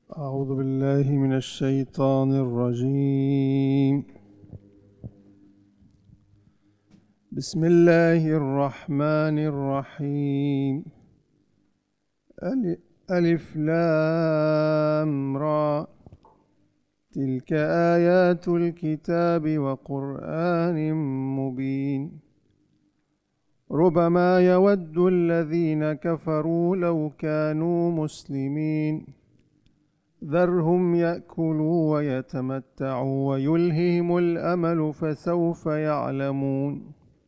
أعوذ بالله من الشيطان الرجيم. بسم الله الرحمن الرحيم. ألف لام را، تلك آيات الكتاب وقرآن مبين. ربما يود الذين كفروا لو كانوا مسلمين، ذرهم يأكلوا ويتمتعوا ويلههم الأمل فسوف يعلمون.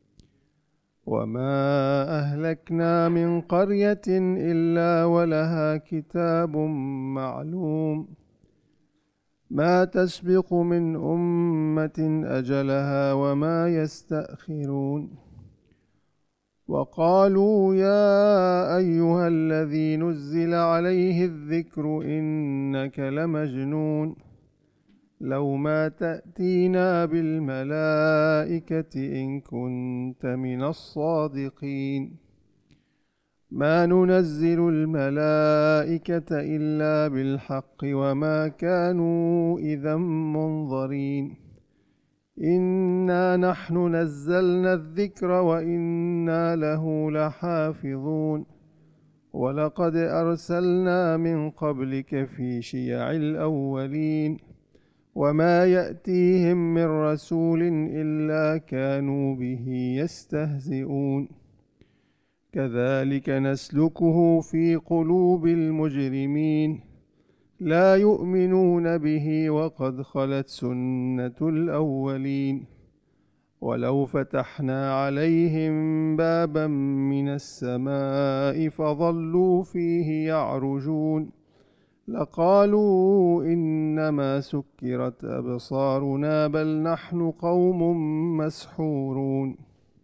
وما أهلكنا من قرية إلا ولها كتاب معلوم، ما تسبق من أمة أجلها وما يستأخرون. وقالوا يا أيها الذي نزل عليه الذكر إنك لمجنون، لو ما تأتينا بالملائكة إن كنت من الصادقين. ما ننزل الملائكة إلا بالحق وما كانوا إذا منظرين. إنا نحن نزلنا الذكر وإنا له لحافظون. ولقد أرسلنا من قبلك في شيع الأولين، وما يأتيهم من رسول إلا كانوا به يستهزئون. كذلك نسلكه في قلوب المجرمين، لا يؤمنون به وقد خلت سنة الأولين. ولو فتحنا عليهم بابا من السماء فظلوا فيه يعرجون لقالوا إنما سكرت أبصارنا بل نحن قوم مسحورون.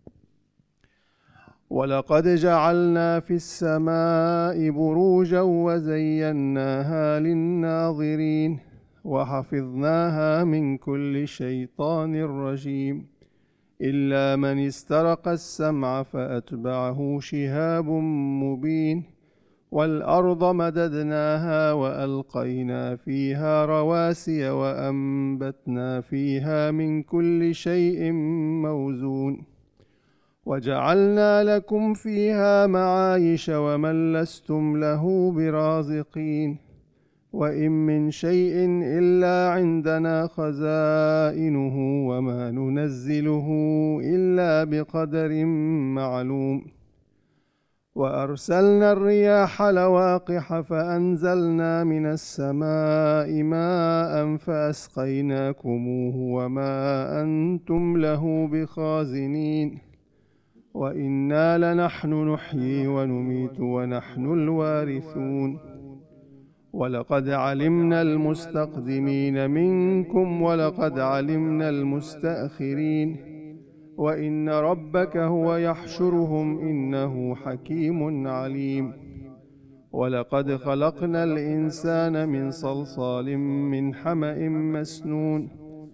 ولقد جعلنا في السماء بروجا وزيناها للناظرين وحفظناها من كل شيطان رجيم، إلا من استرق السمع فأتبعه شهاب مبين. والأرض مددناها وألقينا فيها رواسي وأنبتنا فيها من كل شيء موزون. وجعلنا لكم فيها معايش ومن لستم له برازقين. وإن من شيء إلا عندنا خزائنه وما ننزله إلا بقدر معلوم. وأرسلنا الرياح لواقح فأنزلنا من السماء ماء فأسقيناكموه وما أنتم له بخازنين. وإنا لنحن نحيي ونميت ونحن الوارثون. ولقد علمنا المستقدمين منكم ولقد علمنا المستأخرين، وإن ربك هو يحشرهم إنه حكيم عليم. ولقد خلقنا الإنسان من صلصال من حمأ مسنون،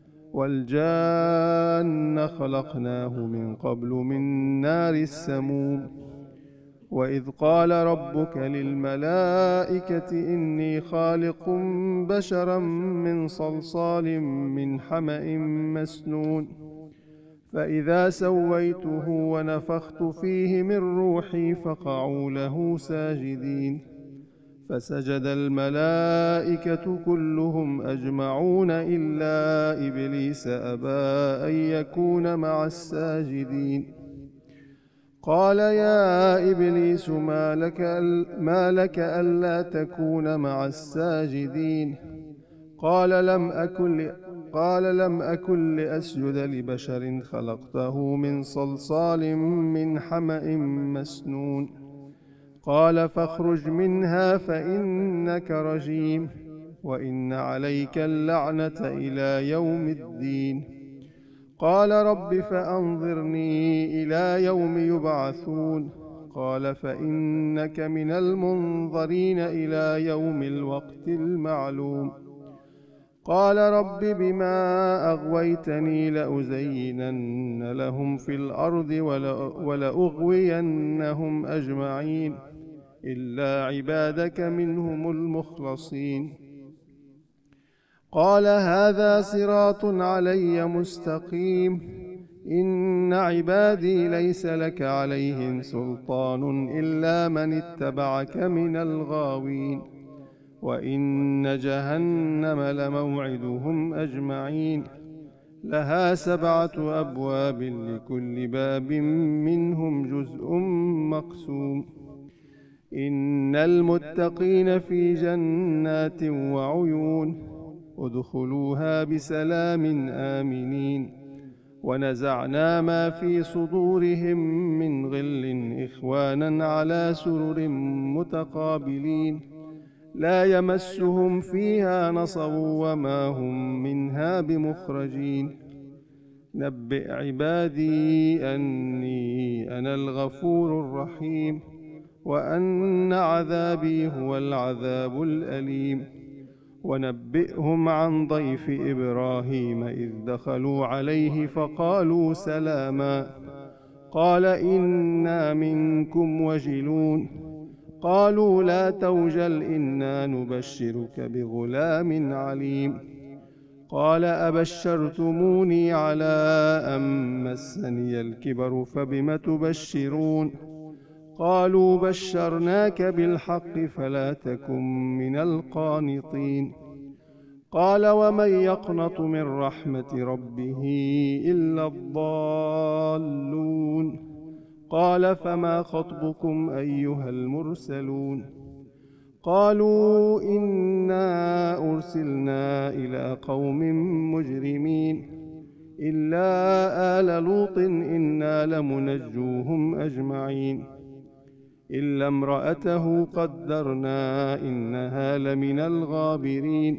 والجان خلقناه من قبل من نار السموم. وإذ قال ربك للملائكة إني خالق بشرا من صلصال من حمأ مسنون، فإذا سويته ونفخت فيه من روحي فقعوا له ساجدين. فسجد الملائكة كلهم أجمعون إلا إبليس أبى أن يكون مع الساجدين. قال يا إبليس ما لك ألا تكون مع الساجدين؟ قال لم أكن لأسجد لبشر خلقته من صلصال من حمأ مسنون. قال فاخرج منها فإنك رجيم، وإن عليك اللعنة إلى يوم الدين. قال رب فأنظرني إلى يوم يبعثون. قال فإنك من المنظرين إلى يوم الوقت المعلوم. قال رب بما أغويتني لأزينن لهم في الأرض ولأغوينهم أجمعين إلا عبادك منهم المخلصين. قال هذا صراط علي مستقيم إن عبادي ليس لك عليهم سلطان إلا من اتبعك من الغاوين وإن جهنم لموعدهم أجمعين لها 7 أبواب لكل باب منهم جزء مقسوم إن المتقين في جنات وعيون ادخلوها بسلام آمنين ونزعنا ما في صدورهم من غل إخوانا على سرر متقابلين لا يمسهم فيها نصب وما هم منها بمخرجين نبئ عبادي أني أنا الغفور الرحيم وأن عذابي هو العذاب الأليم ونبئهم عن ضيف إبراهيم إذ دخلوا عليه فقالوا سلاما قال إنا منكم وجلون قالوا لا توجل إنا نبشرك بغلام عليم قال أبشرتموني على أن مسني الكبر فبم تبشرون قالوا بشرناك بالحق فلا تكن من القانطين قال ومن يقنط من رحمة ربه إلا الضالون قال فما خطبكم أيها المرسلون قالوا إنا أرسلنا إلى قوم مجرمين إلا آل لوط إنا لمنجوهم أجمعين إلا امرأته قدرنا إنها لمن الغابرين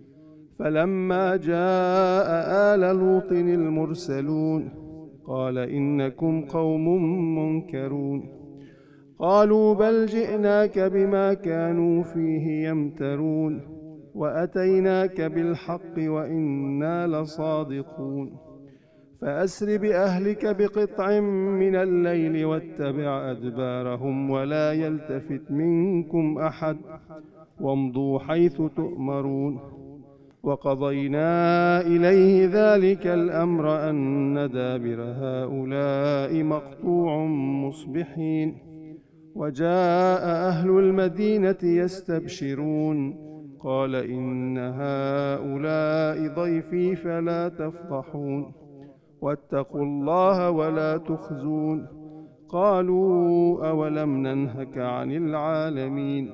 فلما جاء آل لوط المرسلون قال إنكم قوم منكرون قالوا بل جئناك بما كانوا فيه يمترون وأتيناك بالحق وإنا لصادقون فأسر بأهلك بقطع من الليل واتبع أدبارهم ولا يلتفت منكم أحد وامضوا حيث تؤمرون وقضينا إليه ذلك الأمر أن دابر هؤلاء مقطوع مصبحين وجاء أهل المدينة يستبشرون قال إن هؤلاء ضيفي فلا تفضحون واتقوا الله ولا تخزون قالوا أولم ننهك عن العالمين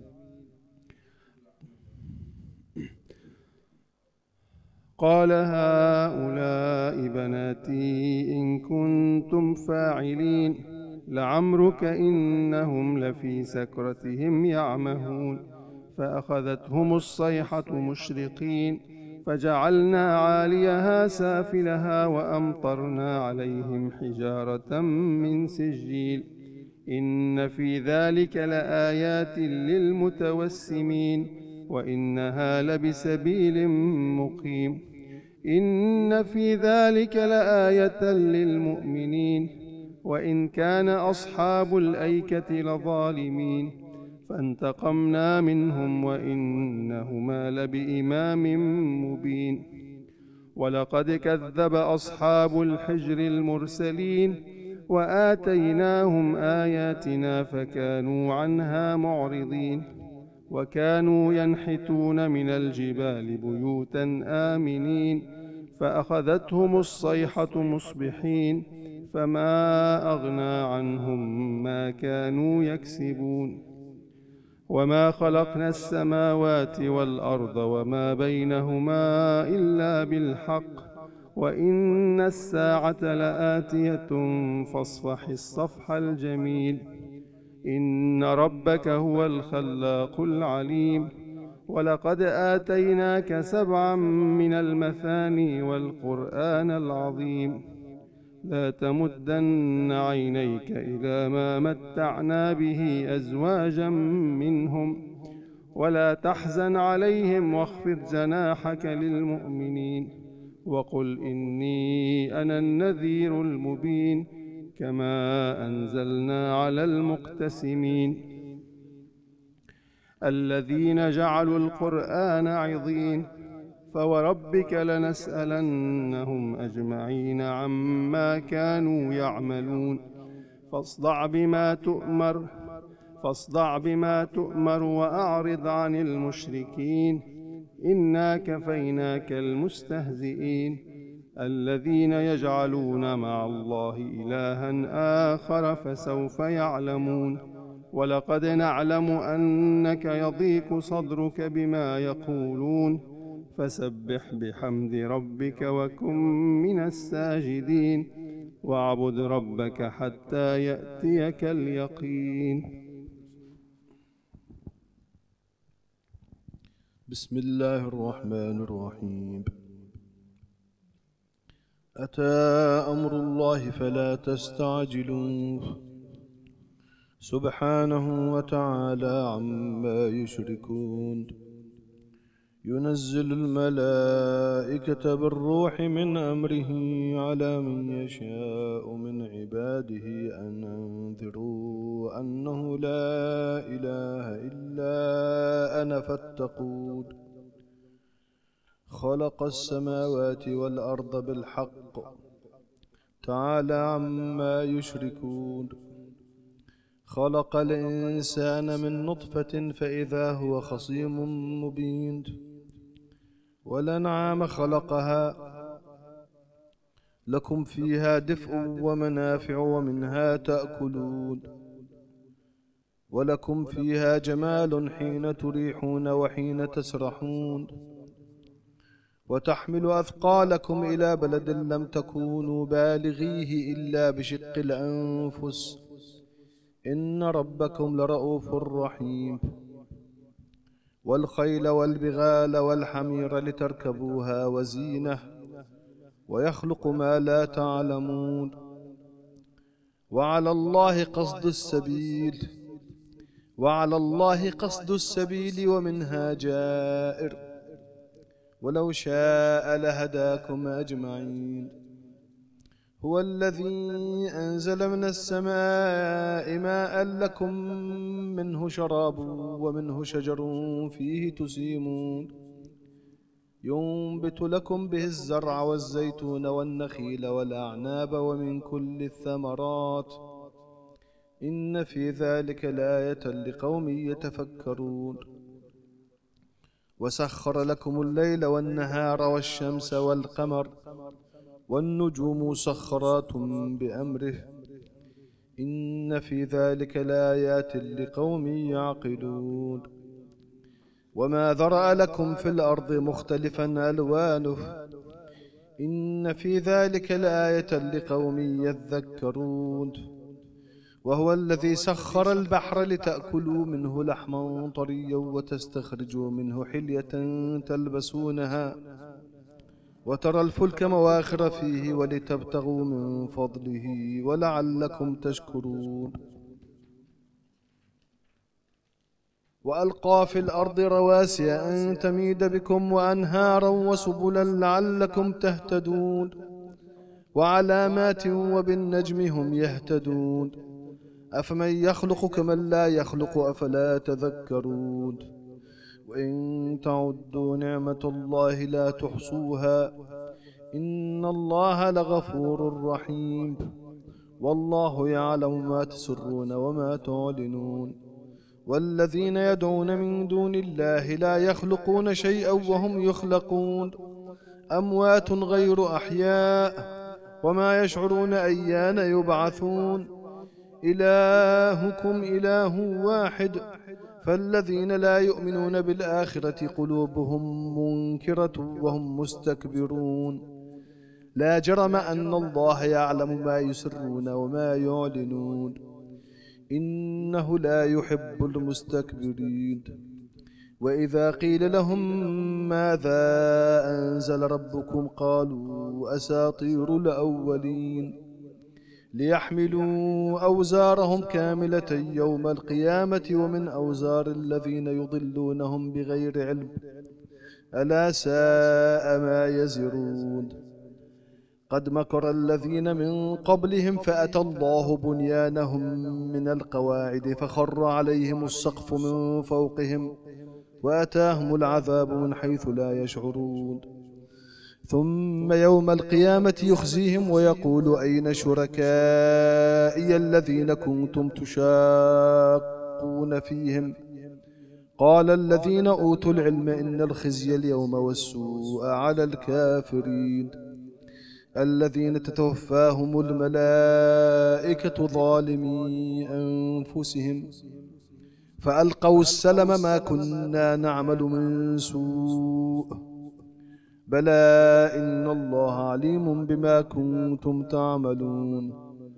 قال هؤلاء بناتي إن كنتم فاعلين لعمرك إنهم لفي سكرتهم يعمهون فأخذتهم الصيحة مشرقين فجعلنا عاليها سافلها وأمطرنا عليهم حجارة من سجيل إن في ذلك لآيات للمتوسمين وإنها لبسبيل مقيم إن في ذلك لآية للمؤمنين وإن كان أصحاب الأيكة لظالمين فانتقمنا منهم وإنهما لبإمام مبين ولقد كذب أصحاب الحجر المرسلين وآتيناهم آياتنا فكانوا عنها معرضين وكانوا ينحتون من الجبال بيوتا آمنين فأخذتهم الصيحة مصبحين فما أغنى عنهم ما كانوا يكسبون وما خلقنا السماوات والأرض وما بينهما إلا بالحق وإن الساعة لآتية فاصفح الصفح الجميل إن ربك هو الخلاق العليم ولقد آتيناك 7 من المثاني والقرآن العظيم لا تمدن عينيك إلى ما متعنا به أزواجا منهم ولا تحزن عليهم واخفض جناحك للمؤمنين وقل إني أنا النذير المبين كما أنزلنا على المقتسمين الذين جعلوا القرآن عضين فوربك لنسألنهم أجمعين عما كانوا يعملون فاصدع بما تؤمر وأعرض عن المشركين إنا كفيناك المستهزئين الذين يجعلون مع الله إلها آخر فسوف يعلمون ولقد نعلم أنك يضيق صدرك بما يقولون فسبح بحمد ربك وكن من الساجدين واعبد ربك حتى يأتيك اليقين. بسم الله الرحمن الرحيم. أتى أمر الله فلا تستعجلوه سبحانه وتعالى عما يشركون ينزل الملائكة بالروح من أمره على من يشاء من عباده أن أنذروا أنه لا إله إلا أنا فاتقون خلق السماوات والأرض بالحق تعالى عما يشركون خلق الإنسان من نطفة فإذا هو خصيم مبين والأنعام خلقها لكم فيها دفء ومنافع ومنها تأكلون ولكم فيها جمال حين تريحون وحين تسرحون وتحمل أثقالكم إلى بلد لم تكونوا بالغيه إلا بشق الأنفس إن ربكم لرؤوف رحيم والخيل والبغال والحمير لتركبوها وزينة ويخلق ما لا تعلمون وعلى الله قصد السبيل ومنها جائر ولو شاء لهداكم أجمعين هو الذي أنزل من السماء ماء لكم منه شراب ومنه شجر فيه تسيمون ينبت لكم به الزرع والزيتون والنخيل والأعناب ومن كل الثمرات إن في ذلك لآية لقوم يتفكرون وسخر لكم الليل والنهار والشمس والقمر والنجوم مسخرات بأمره إن في ذلك لآيات لقوم يعقلون وما ذرأ لكم في الأرض مختلفا ألوانه إن في ذلك لآية لقوم يذكرون وهو الذي سخر البحر لتأكلوا منه لحما طريا وتستخرجوا منه حلية تلبسونها وترى الفلك مواخر فيه ولتبتغوا من فضله ولعلكم تشكرون وألقى في الأرض رواسي أن تميد بكم وأنهارا وسبلا لعلكم تهتدون وعلامات وبالنجم هم يهتدون أفمن يخلق كمن لا يخلق أفلا تذكرون وإن تعدوا نعمة الله لا تحصوها إن الله لغفور رحيم والله يعلم ما تسرون وما تعلنون والذين يدعون من دون الله لا يخلقون شيئا وهم يخلقون أموات غير أحياء وما يشعرون أيان يبعثون إلهكم إله واحد فالذين لا يؤمنون بالآخرة قلوبهم منكرة وهم مستكبرون لا جرم أن الله يعلم ما يسرون وما يعلنون إنه لا يحب المستكبرين وإذا قيل لهم ماذا أنزل ربكم قالوا أساطير الأولين ليحملوا أوزارهم كاملة يوم القيامة ومن أوزار الذين يضلونهم بغير علم ألا ساء ما يزرون قد مكر الذين من قبلهم فأتى الله بنيانهم من القواعد فخر عليهم السقف من فوقهم وأتاهم العذاب من حيث لا يشعرون. ثم يوم القيامة يخزيهم ويقول أين شركائي الذين كنتم تشاقون فيهم؟ قال الذين أوتوا العلم إن الخزي اليوم والسوء على الكافرين الذين تتوفاهم الملائكة ظالمي أنفسهم فألقوا السلم ما كنا نعمل من سوء بلى إن الله عليم بما كنتم تعملون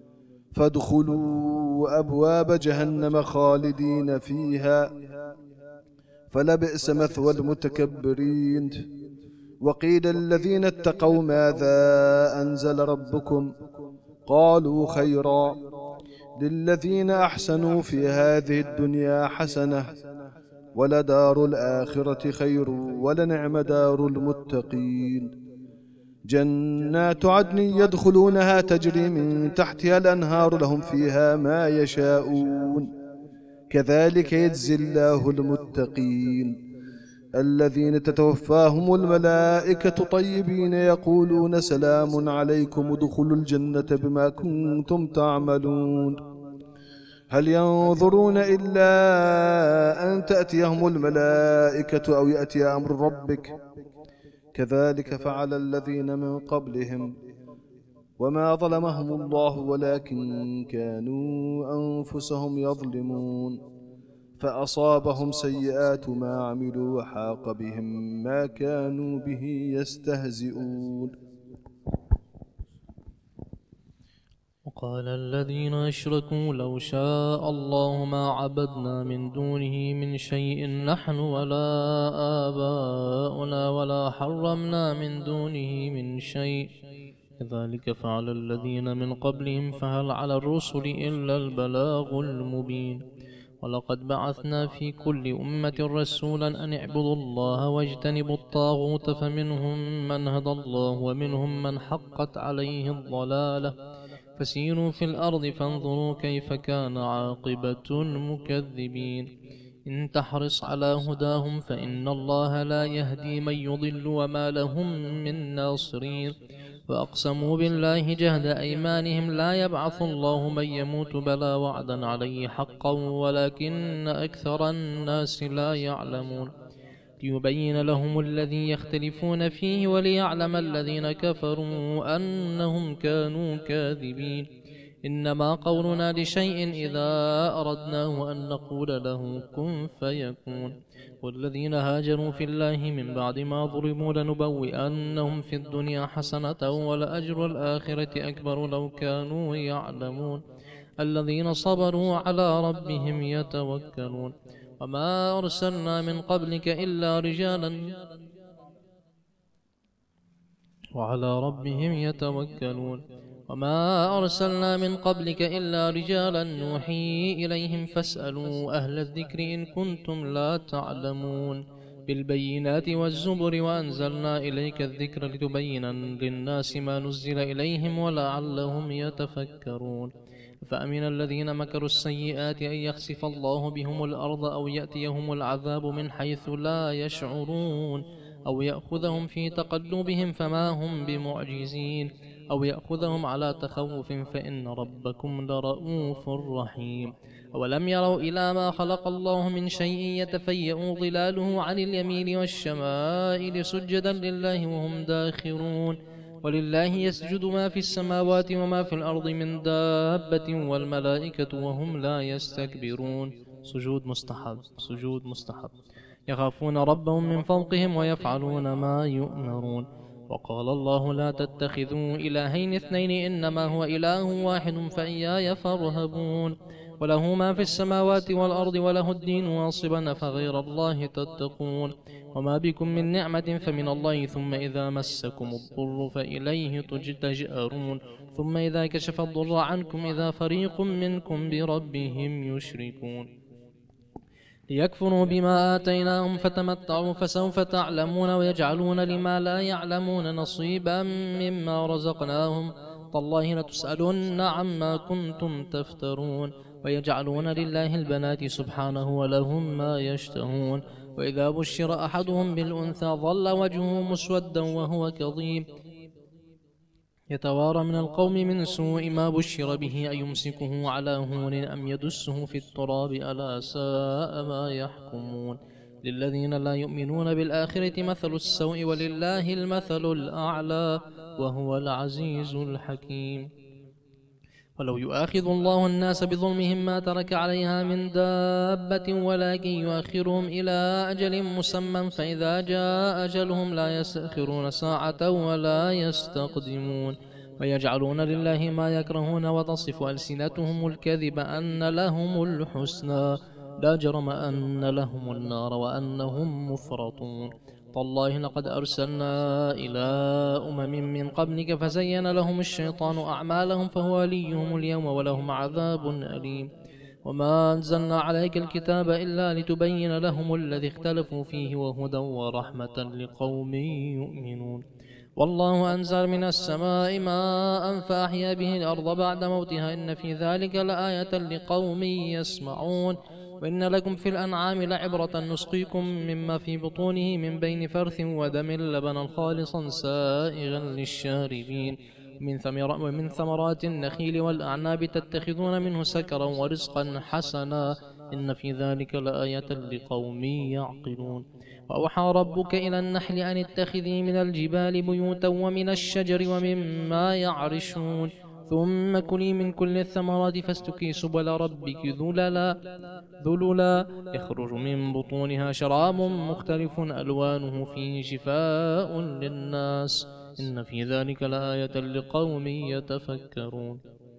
فادخلوا أبواب جهنم خالدين فيها فلبئس مثوى المتكبرين. وقيل الذين اتقوا ماذا أنزل ربكم قالوا خيرا للذين أحسنوا في هذه الدنيا حسنة ولدار الآخرة خير ولنعم دار المتقين. جنات عدن يدخلونها تجري من تحتها الأنهار لهم فيها ما يشاءون كذلك يجزي الله المتقين الذين تتوفاهم الملائكة طيبين يقولون سلام عليكم ادخلوا الجنة بما كنتم تعملون. هل ينظرون إلا أن تأتيهم الملائكة أو يأتي أمر ربك كذلك فعل الذين من قبلهم وما ظلمهم الله ولكن كانوا أنفسهم يظلمون فأصابهم سيئات ما عملوا وحاق بهم ما كانوا به يستهزئون. وقال الذين أشركوا لو شاء الله ما عبدنا من دونه من شيء نحن ولا آباؤنا ولا حرمنا من دونه من شيء كذلك فعل الذين من قبلهم فهل على الرسل إلا البلاغ المبين. ولقد بعثنا في كل أمة رسولا أن اعبدوا الله واجتنبوا الطاغوت فمنهم من هدى الله ومنهم من حقت عليه الضلالة فسيروا في الأرض فانظروا كيف كان عاقبة المكذبين. إن تحرص على هداهم فإن الله لا يهدي من يضل وما لهم من ناصرين. وأقسموا بالله جهد أيمانهم لا يبعث الله من يموت بلى وعدا عليه حقا ولكن أكثر الناس لا يعلمون. ليبين لهم الذي يختلفون فيه وليعلم الذين كفروا أنهم كانوا كاذبين. إنما قولنا لشيء إذا أردناه أن نقول له كن فيكون. والذين هاجروا في الله من بعد ما ظلموا لنبوئنهم في الدنيا حسنة ولأجر الآخرة أكبر لو كانوا يعلمون. الذين صبروا على ربهم يتوكلون. وما أرسلنا من قبلك إلا رجالا وعلى ربهم يتوكلون. وما أرسلنا من قبلك إلا رجالا نوحي إليهم فاسألوا أهل الذكر إن كنتم لا تعلمون. بالبينات والزبر وأنزلنا إليك الذكر لتبين للناس ما نزل إليهم ولعلهم يتفكرون. فأمن الذين مكروا السيئات أن يخسف الله بهم الأرض أو يأتيهم العذاب من حيث لا يشعرون أو يأخذهم في تقلبهم فما هم بمعجزين أو يأخذهم على تخوف فإن ربكم لرؤوف رحيم. أولم يروا إلى ما خلق الله من شيء يتفيأ ظلاله عن اليمين والشمائل سجدا لله وهم داخرون. ولله يسجد ما في السماوات وما في الأرض من دابة والملائكة وهم لا يستكبرون. سجود مستحب. سجود مستحب. يخافون ربهم من فوقهم ويفعلون ما يؤمرون. وقال الله لا تتخذوا إلهين اثنين إنما هو إله واحد فإياي فارهبون. وله ما في السماوات والأرض وله الدين واصبا فغير الله تتقون. وما بكم من نعمة فمن الله ثم إذا مسكم الضر فإليه تجأرون. ثم إذا كشف الضر عنكم إذا فريق منكم بربهم يشركون. ليكفروا بما آتيناهم فتمتعوا فسوف تعلمون ويجعلون لما لا يعلمون نصيبا مما رزقناهم تالله لتسألن عما كنتم تفترون. ويجعلون لله البنات سبحانه ولهم ما يشتهون. وإذا بشر أحدهم بالأنثى ظل وجهه مسودا وهو كظيم يتوارى من القوم من سوء ما بشر به أيمسكه على هون أم يدسه في التراب ألا ساء ما يحكمون للذين لا يؤمنون بالآخرة مثل السوء ولله المثل الأعلى وهو العزيز الحكيم ولو يؤاخذ الله الناس بظلمهم ما ترك عليها من دابة ولكن يؤخرهم إلى أجل مسمى فإذا جاء أجلهم لا يستأخرون ساعة ولا يستقدمون ويجعلون لله ما يكرهون وتصف ألسنتهم الكذب أن لهم الحسنى لا جرم أن لهم النار وأنهم مفرطون تالله لقد أرسلنا إلى من قبلك فزين لهم الشيطان أعمالهم فهو وليهم اليوم ولهم عذاب أليم وما أنزلنا عليك الكتاب إلا لتبين لهم الذي اختلفوا فيه وهدى ورحمة لقوم يؤمنون والله أنزل من السماء ماء فأحيا به الأرض بعد موتها إن في ذلك لآية لقوم يسمعون وإن لكم في الأنعام لعبرة نسقيكم مما في بطونه من بين فرث ودم لبنا خالصا سائغا للشاربين ومن ثمرات النخيل والأعناب تتخذون منه سكرا ورزقا حسنا إن في ذلك لآية لقوم يعقلون وأوحى ربك إلى النحل أن اتخذي من الجبال بيوتا ومن الشجر ومما يعرشون ثم كلي من كل الثمرات فاستكي سبل ربك ذللا يخرج من بطونها شراب مختلف ألوانه فيه شفاء للناس إن في ذلك لآية لقوم يتفكرون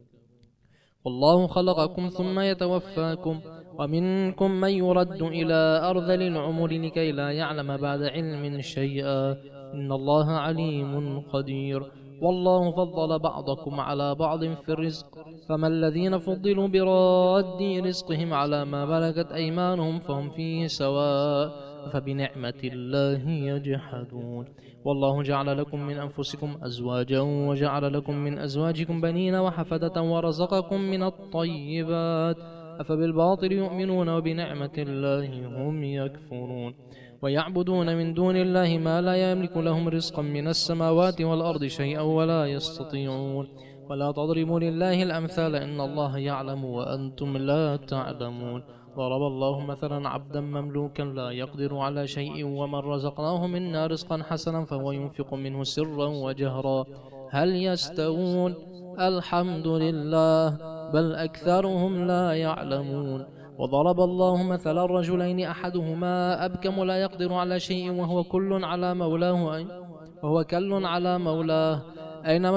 والله خلقكم ثم يتوفاكم ومنكم من يرد إلى أرذل العمر لكي لا يعلم بعد علم شيئا إن الله عليم قدير والله فضل بعضكم على بعض في الرزق فما الذين فضلوا براد رزقهم على ما ملكت أيمانهم فهم فيه سواء فبنعمة الله يجحدون والله جعل لكم من أنفسكم أزواجا وجعل لكم من أزواجكم بنين وحفدة ورزقكم من الطيبات أفبالباطل يؤمنون وبنعمة الله هم يكفرون ويعبدون من دون الله ما لا يملك لهم رزقا من السماوات والأرض شيئا ولا يستطيعون ولا تضربوا لله الأمثال إن الله يعلم وأنتم لا تعلمون ضرب الله مثلا عبدا مملوكا لا يقدر على شيء ومن رزقناه منا رزقا حسنا فهو ينفق منه سرا وجهرا هل يستوون الحمد لله بل أكثرهم لا يعلمون وضرب الله مثلا رجلين أحدهما أبكم لا يقدر على شيء وهو كل على مولاه أينما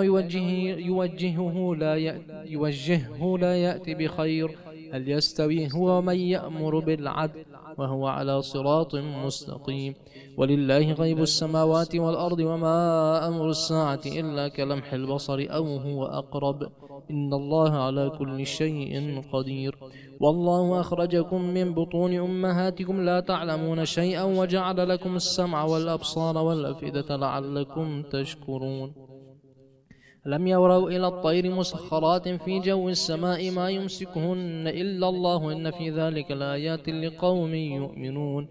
يوجهه لا يأتي بخير هل يستوي هو من يأمر بالعدل وهو على صراط مستقيم ولله غيب السماوات والأرض وما أمر الساعة إلا كلمح البصر أو هو أقرب إن الله على كل شيء قدير والله أخرجكم من بطون أمهاتكم لا تعلمون شيئا وجعل لكم السمع والأبصار والأفئدة لعلكم تشكرون لم يروا إلى الطير مسخرات في جو السماء ما يمسكهن إلا الله إن في ذلك لآيات لقوم يؤمنون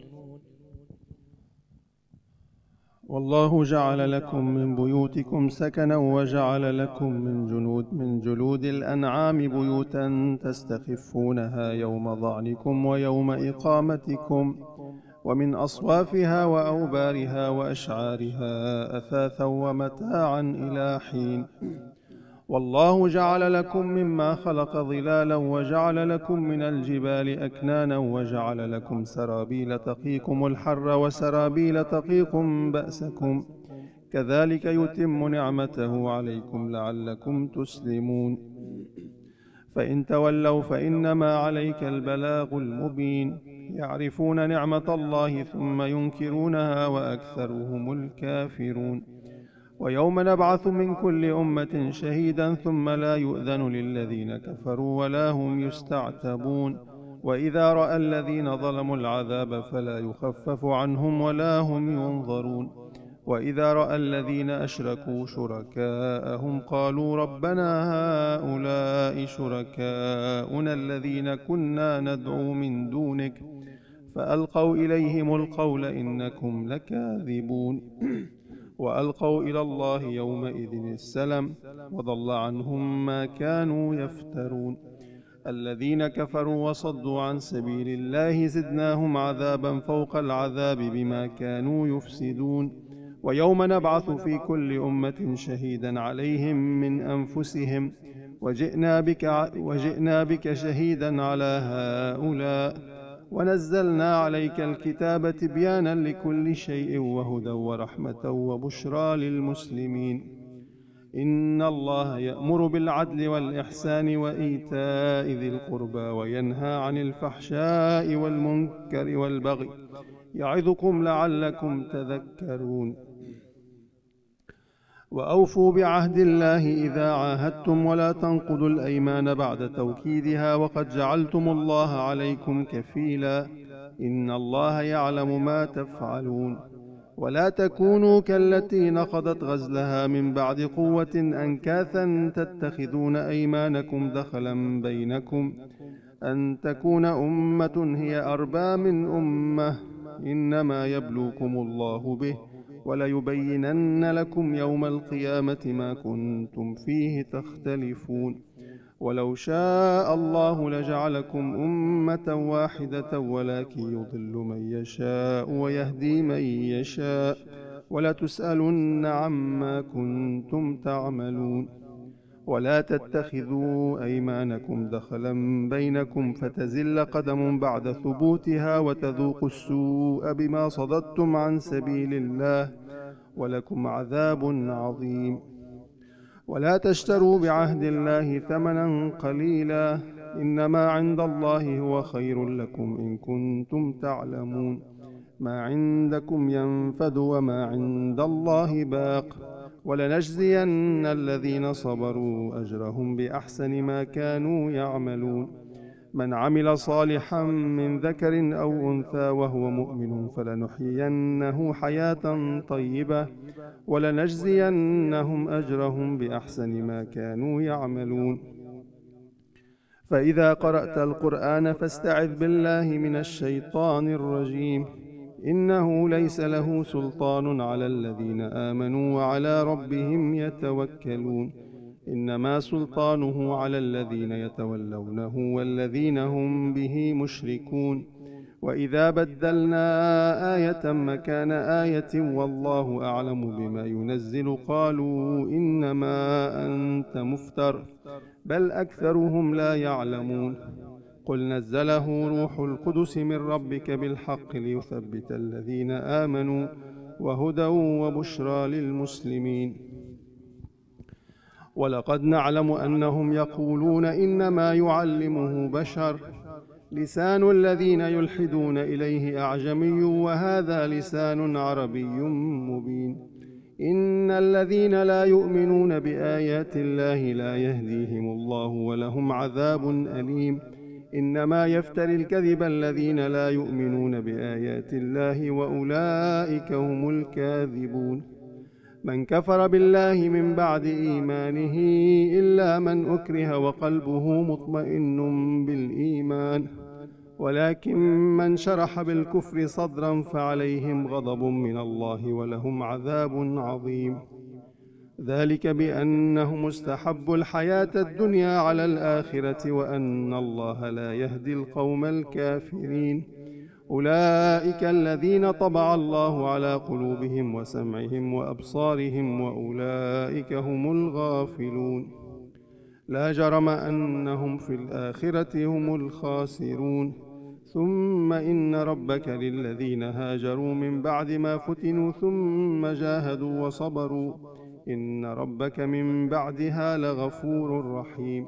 والله جعل لكم من بيوتكم سكنا وجعل لكم من جلود الأنعام بيوتا تستخفونها يوم ظعنكم ويوم إقامتكم ومن أصوافها وأوبارها وأشعارها أثاثا ومتاعا إلى حين والله جعل لكم مما خلق ظلالا وجعل لكم من الجبال أكنانا وجعل لكم سرابيل تقيكم الحر وسرابيل تقيكم بأسكم كذلك يتم نعمته عليكم لعلكم تسلمون فإن تولوا فإنما عليك البلاغ المبين يعرفون نعمة الله ثم ينكرونها وأكثرهم الكافرون ويوم نبعث من كل أمة شهيدا ثم لا يؤذن للذين كفروا ولا هم يستعتبون وإذا رأى الذين ظلموا العذاب فلا يخفف عنهم ولا هم ينظرون وإذا رأى الذين أشركوا شركاءهم قالوا ربنا هؤلاء شركاؤنا الذين كنا ندعو من دونك فألقوا إليهم القول إنكم لكاذبون وألقوا إلى الله يومئذ السلم وضل عنهم ما كانوا يفترون الذين كفروا وصدوا عن سبيل الله زدناهم عذابا فوق العذاب بما كانوا يفسدون ويوم نبعث في كل أمة شهيدا عليهم من أنفسهم وجئنا بك شهيدا على هؤلاء ونزلنا عليك الكتاب تبيانا لكل شيء وهدى ورحمة وبشرى للمسلمين إن الله يأمر بالعدل والإحسان وإيتاء ذي القربى وينهى عن الفحشاء والمنكر والبغي يعظكم لعلكم تذكرون وأوفوا بعهد الله إذا عاهدتم ولا تنقضوا الأيمان بعد توكيدها وقد جعلتم الله عليكم كفيلا إن الله يعلم ما تفعلون ولا تكونوا كالتي نقضت غزلها من بعد قوة أنكاثا تتخذون أيمانكم دخلا بينكم أن تكون أمة هي أربى من أمة إنما يبلوكم الله به وليبينن لكم يوم القيامة ما كنتم فيه تختلفون ولو شاء الله لجعلكم أمة واحدة ولكن يضل من يشاء ويهدي من يشاء ولتسألن عما كنتم تعملون ولا تتخذوا أيمانكم دخلا بينكم فتزل قدم بعد ثبوتها وتذوقوا السوء بما صددتم عن سبيل الله ولكم عذاب عظيم ولا تشتروا بعهد الله ثمنا قليلا إنما عند الله هو خير لكم إن كنتم تعلمون ما عندكم ينفد وما عند الله باق ولنجزين الذين صبروا أجرهم بأحسن ما كانوا يعملون من عمل صالحا من ذكر أو أنثى وهو مؤمن فلنحيينه حياة طيبة ولنجزينهم أجرهم بأحسن ما كانوا يعملون فإذا قرأت القرآن فاستعذ بالله من الشيطان الرجيم إنه ليس له سلطان على الذين آمنوا وعلى ربهم يتوكلون إنما سلطانه على الذين يتولونه والذين هم به مشركون وإذا بدلنا آية مكان آية والله أعلم بما ينزل قالوا إنما أنت مفتر بل أكثرهم لا يعلمون قل نزله روح القدس من ربك بالحق ليثبت الذين آمنوا وهدى وبشرى للمسلمين ولقد نعلم أنهم يقولون إنما يعلمه بشر لسان الذين يلحدون إليه أعجمي وهذا لسان عربي مبين إن الذين لا يؤمنون بآيات الله لا يهديهم الله ولهم عذاب أليم إنما يفتري الكذب الذين لا يؤمنون بآيات الله وأولئك هم الكاذبون من كفر بالله من بعد إيمانه إلا من أكره وقلبه مطمئن بالإيمان ولكن من شرح بالكفر صدرا فعليهم غضب من الله ولهم عذاب عظيم ذلك بأنهم استحبوا الحياة الدنيا على الآخرة وأن الله لا يهدي القوم الكافرين أولئك الذين طبع الله على قلوبهم وسمعهم وأبصارهم وأولئك هم الغافلون لا جرم أنهم في الآخرة هم الخاسرون ثم إن ربك للذين هاجروا من بعد ما فتنوا ثم جاهدوا وصبروا إن ربك من بعدها لغفور رحيم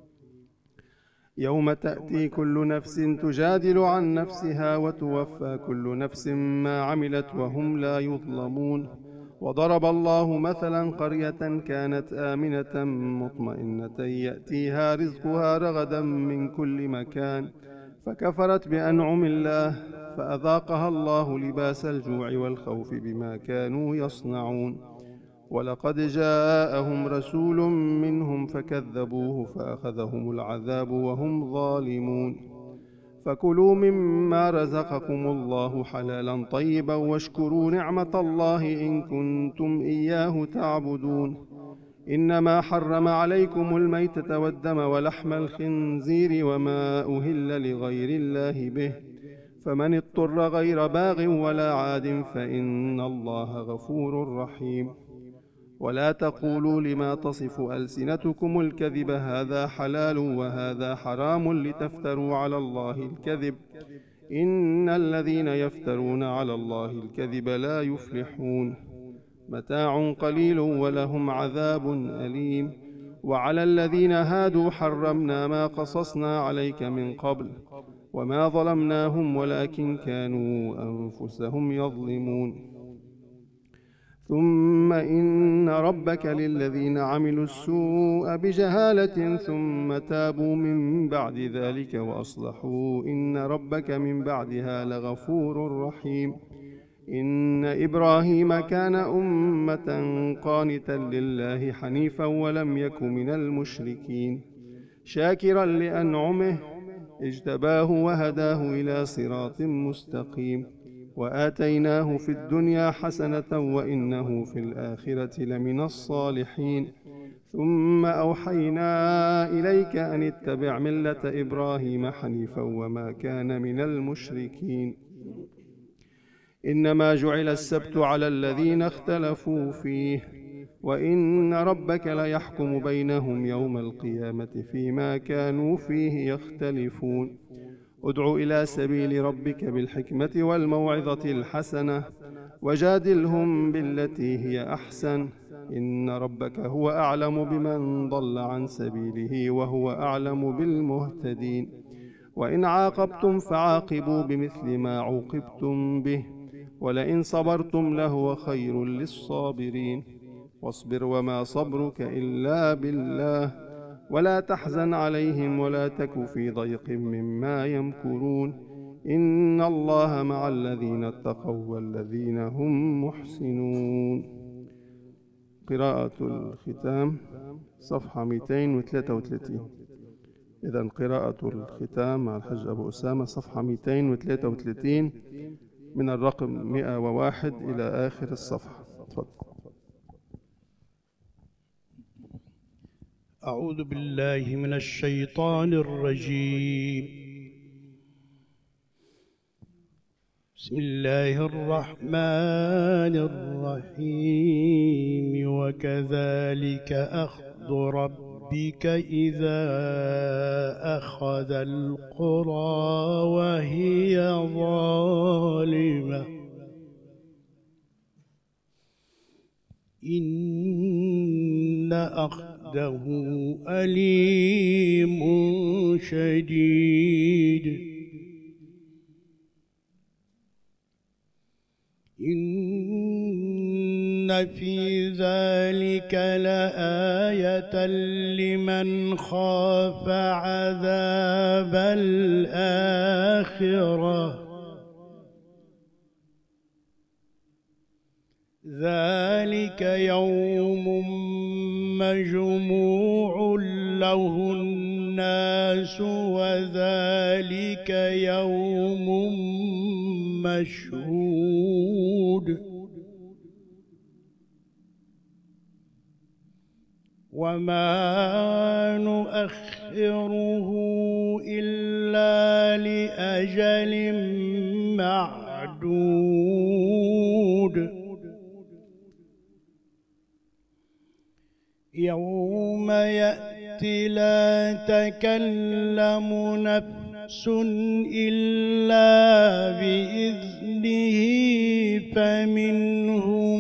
يوم تأتي كل نفس تجادل عن نفسها وتوفى كل نفس ما عملت وهم لا يظلمون وضرب الله مثلا قرية كانت آمنة مطمئنة يأتيها رزقها رغدا من كل مكان فكفرت بأنعم الله فأذاقها الله لباس الجوع والخوف بما كانوا يصنعون ولقد جاءهم رسول منهم فكذبوه فأخذهم العذاب وهم ظالمون فكلوا مما رزقكم الله حلالا طيبا واشكروا نعمة الله إن كنتم إياه تعبدون. إنما حرم عليكم الميتة والدم ولحم الخنزير وما أهل لغير الله به، فمن اضطر غير باغ ولا عاد فإن الله غفور رحيم. ولا تقولوا لما تصف ألسنتكم الكذب هذا حلال وهذا حرام لتفتروا على الله الكذب، إن الذين يفترون على الله الكذب لا يفلحون. متاع قليل ولهم عذاب أليم. وعلى الذين هادوا حرمنا ما قصصنا عليك من قبل، وما ظلمناهم ولكن كانوا أنفسهم يظلمون. ثم إن ربك للذين عملوا السوء بجهالة ثم تابوا من بعد ذلك وأصلحوا إن ربك من بعدها لغفور رحيم. إن إبراهيم كان أمة قانتا لله حنيفا ولم يك من المشركين، شاكرا لأنعمه اجتباه وهداه إلى صراط مستقيم. وآتيناه في الدنيا حسنة وإنه في الآخرة لمن الصالحين. ثم أوحينا إليك أن اتبع ملة إبراهيم حنيفا وما كان من المشركين. إنما جعل السبت على الذين اختلفوا فيه، وإن ربك ليحكم بينهم يوم القيامة فيما كانوا فيه يختلفون. ادع إلى سبيل ربك بالحكمة والموعظة الحسنة وجادلهم بالتي هي أحسن، إن ربك هو أعلم بمن ضل عن سبيله وهو أعلم بالمهتدين. وإن عاقبتم فعاقبوا بمثل ما عوقبتم به، ولئن صبرتم لهو خير للصابرين. واصبر وما صبرك إلا بالله، ولا تحزن عليهم ولا تك في ضيق مما يمكرون، إن الله مع الذين اتقوا والذين هم محسنون. قراءة الختام صفحة 233. إذن قراءة الختام مع الحج أبو أسامة صفحة 233 من الرقم 101 إلى آخر الصفحة. تفضل. أعوذ بالله من الشيطان الرجيم. بسم الله الرحمن الرحيم. وكذلك أخذ ربك إذا أخذ القرى وهي ظالمة إن أخذه أليم شديد. إن في ذلك لآية لمن خاف عذاب الآخرة، ذلك يوم مجموع له الناس وذلك يوم مشهود. وما نؤخره إلا لأجل معدود. يوم يأتي لا تكلم نفس إلا بإذنه فمنهم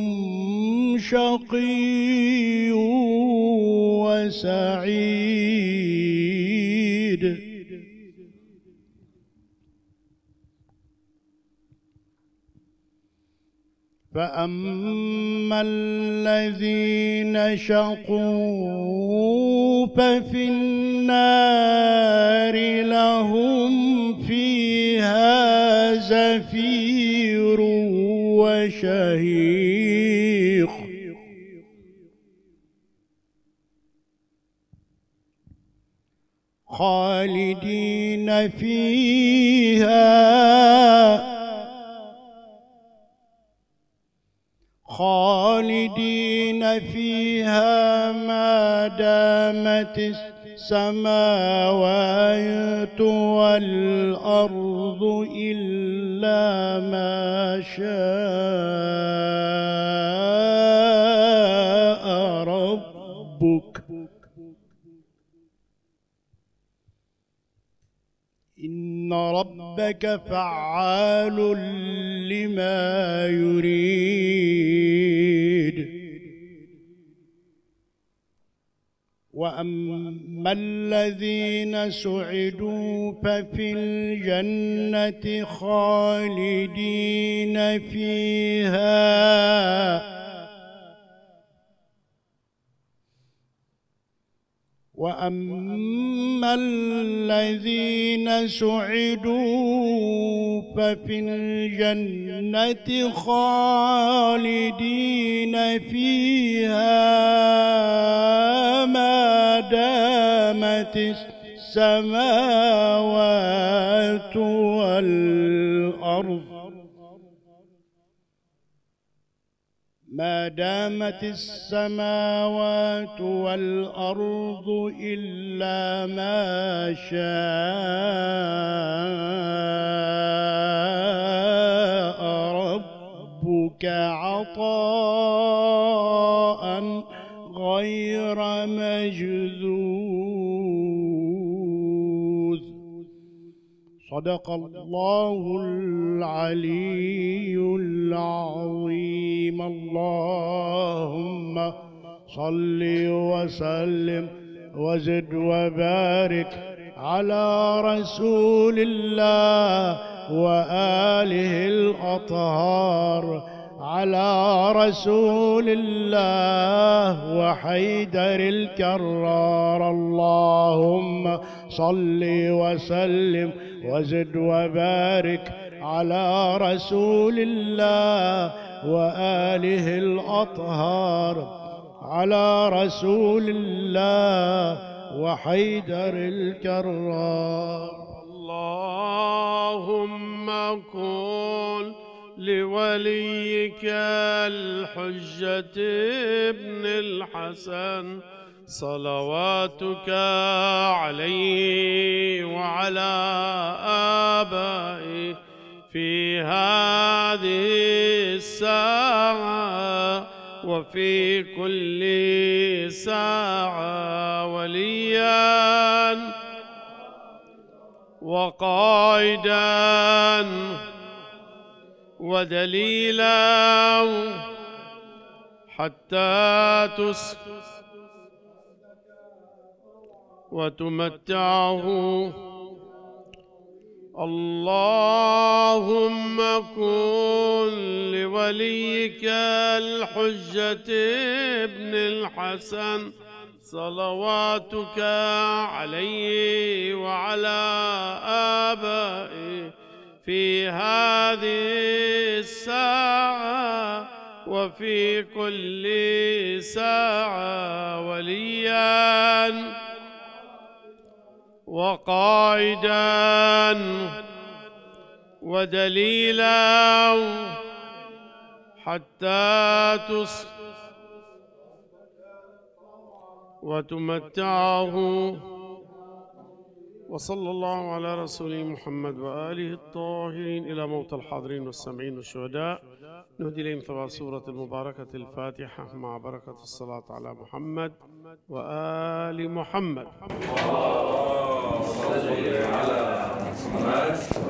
شقي وسعيد. فأما الذين شقوا ففي النار لهم فيها زفير وشهيق. خالدين فيها ما دامت السماوات والأرض إلا ما شاء ربك إن ربك فعال لما يريد. وأما الذين سعدوا ففي الجنة خالدين فيها وأما الذين سعدوا ففي الجنة خالدين فيها ما دامت السماوات والأرض إلا ما شاء ربك عطاء غير مجذوذ. صدق الله العلي العظيم. اللهم صل وسلم وزد وبارك على رسول الله وآله الأطهار، على رسول الله وحيدر الكرار. اللهم صل وسلم وزد وبارك على رسول الله وآله الأطهار، على رسول الله وحيدر الكرار. اللهم كن لوليك الحجة ابن الحسن صلواتك عليه وعلى آبائه في هذه الساعة وفي كل ساعة وليا وقائدا ودليلا حتى وتمتعه. اللهم كن لوليك الحجة ابن الحسن صلواتك عليه وعلى آبائه في هذه الساعة وفي كل ساعة وليا وقائدا ودليلا حتى وتمتعه. وصلى الله على رسوله محمد وآله الطاهرين. إلى موت الحاضرين والسامعين والشهداء نهدي إليهم ثواب سورة المباركة الفاتحة مع بركة الصلاة على محمد وآل محمد. اللهم صل على محمد